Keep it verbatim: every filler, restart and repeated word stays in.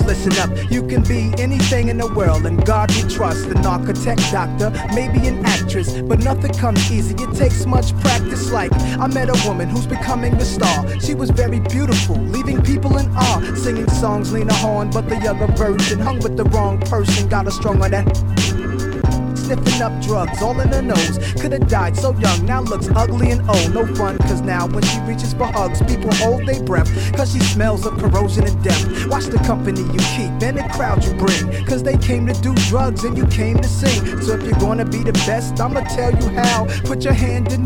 listen up, you can be anything in the world, and God we trust. An architect, doctor, maybe an actress, but nothing comes easy, it takes much practice. Like, I met a woman who's becoming the star. She was very beautiful, leaving people in awe, singing songs Lena Horne, but the younger version. Hung with the wrong person, got her strung on that. Sniffing up drugs, all in her nose. Could've died so young, now looks ugly and old. No fun, cause now when she reaches for hugs, people hold their breath, cause she smells of corrosion and death. Watch the company you keep and the crowd you bring, cause they came to do drugs and you came to sing. So if you're gonna be the best, I'ma tell you how. Put your hand in